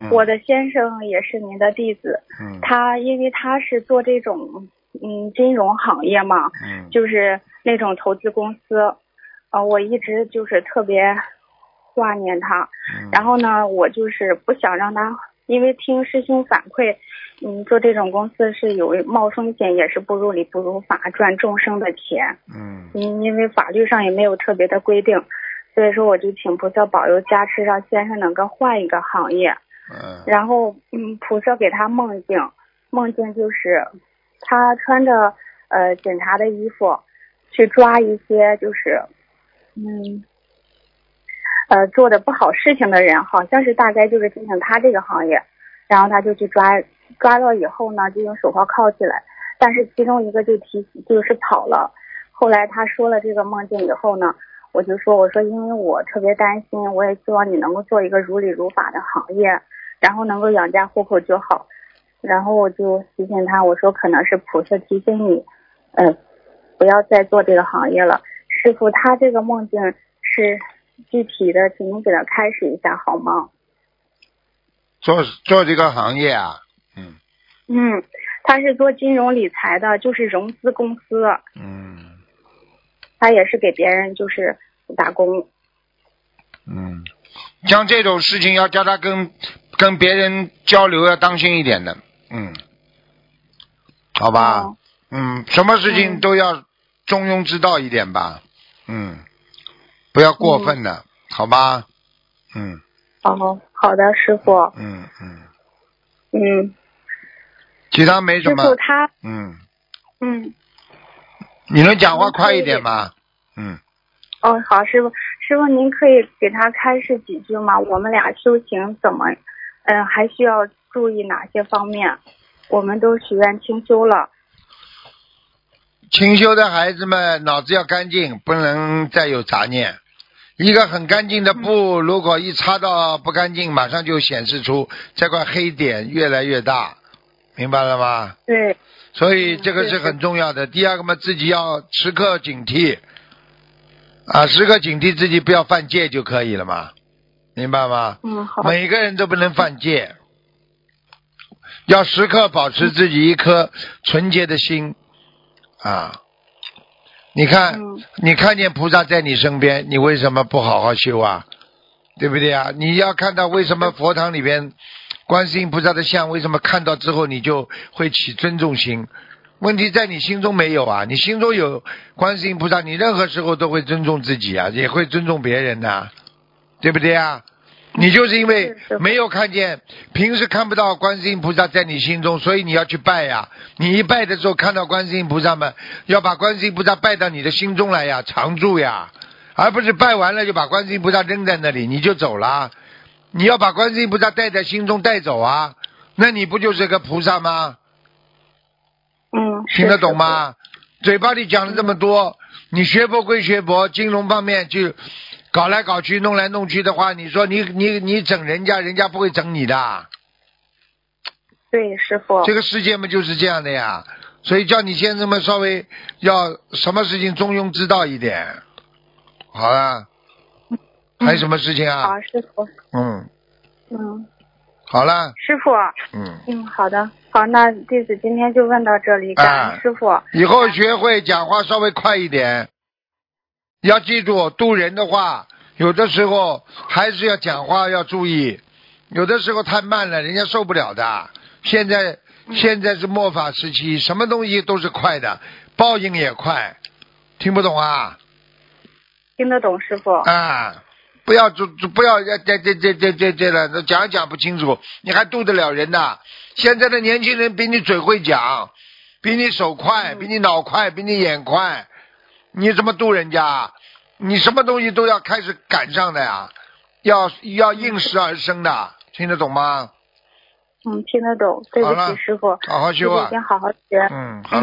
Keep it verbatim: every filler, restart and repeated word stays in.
我的先生也是您的弟子， 嗯， 他因为他是做这种嗯金融行业嘛， 嗯， 就是那种投资公司，呃，我一直就是特别挂念他， 嗯然后呢，我就是不想让他，因为听师兄反馈，嗯，做这种公司是有冒风险，也是不如理不如法，赚众生的钱， 嗯嗯，因为法律上也没有特别的规定，所以说我就请菩萨保佑加持，让先生能够换一个行业。 嗯然后，嗯，菩萨给他梦境，梦境就是他穿着呃警察的衣服，去抓一些就是，嗯，呃做的不好事情的人，好像是大概就是进行他这个行业，然后他就去抓，抓到以后呢，就用手铐铐起来，但是其中一个就提就是跑了。后来他说了这个梦境以后呢，我就说我说因为我特别担心，我也希望你能够做一个如理如法的行业。然后能够养家糊口就好，然后我就提醒他，我说可能是菩萨提醒你，呃，不要再做这个行业了。师傅，他这个梦境是具体的，请您给他开始一下好吗？ 做做这个行业啊，嗯嗯，他是做金融理财的，就是融资公司， 嗯他也是给别人就是打工。 嗯，像这种事情要叫他跟跟别人交流要当心一点的，嗯，好吧， 哦、 嗯，什么事情都要中庸之道一点吧，嗯，不要过分的，嗯、好吧，嗯。 哦，好的，师傅。 嗯嗯。 嗯。 其他没什么。 师傅他。 嗯。 嗯。 你能讲话快一点吗？嗯。 哦，好，师傅，师傅您可以给他开示几句吗？我们俩修行怎么，嗯、呃，还需要注意哪些方面？我们都许愿清修了。 清修的孩子们脑子要干净，不能再有杂念。一个很干净的布，如果一擦到不干净，马上就显示出这块黑点越来越大，明白了吗？ 对。 所以这个是很重要的。第二个嘛，自己要时刻警惕，啊，时刻警惕自己不要犯戒就可以了嘛，明白吗？ 嗯，好。 每个人都不能犯戒，要时刻保持自己一颗纯洁的心啊。你看、嗯、你看见菩萨在你身边，你为什么不好好修啊？对不对啊？你要看到为什么佛堂里边观世音菩萨的像，为什么看到之后你就会起尊重心？问题在你心中没有啊，你心中有观世音菩萨，你任何时候都会尊重自己啊，也会尊重别人的、啊，对不对啊？你就是因为没有看见，平时看不到观世音菩萨在你心中，所以你要去拜呀。你一拜的时候看到观世音菩萨们，要把观世音菩萨拜到你的心中来呀，常住呀，而不是拜完了就把观世音菩萨扔在那里你就走了。你要把观世音菩萨带在心中带走啊，那你不就是个菩萨吗？ 嗯， 听得懂吗？嘴巴里讲了这么多，你学佛归学佛，金融方面就搞来搞去弄来弄去的话，你说你你你整人家，人家不会整你的。 对，师傅。 这个世界嘛就是这样的呀，所以叫你先生们稍微要什么事情中庸之道一点。好了，还有什么事情啊？ 好，师傅。 嗯。 嗯。 好了。 师傅。 嗯。 嗯，好的。好，那弟子今天就问到这里，感恩师傅。 啊、以后学会讲话稍微快一点。要记住，渡人的话，有的时候还是要讲话要注意，有的时候太慢了，人家受不了的。现在、嗯、现在是末法时期，什么东西都是快的，报应也快，听不懂啊？ 听得懂，师傅。 啊，不要不不要这这这这这这这了，讲讲不清楚，你还渡得了人呐？现在的年轻人比你嘴会讲，比你手快，比你脑快，比你眼快。你怎么渡人家？你什么东西都要开始赶上的呀，要要应时而生的，听得懂吗？ 嗯，听得懂。对不起，师傅， 好好修啊， 一定好好学。 嗯，好。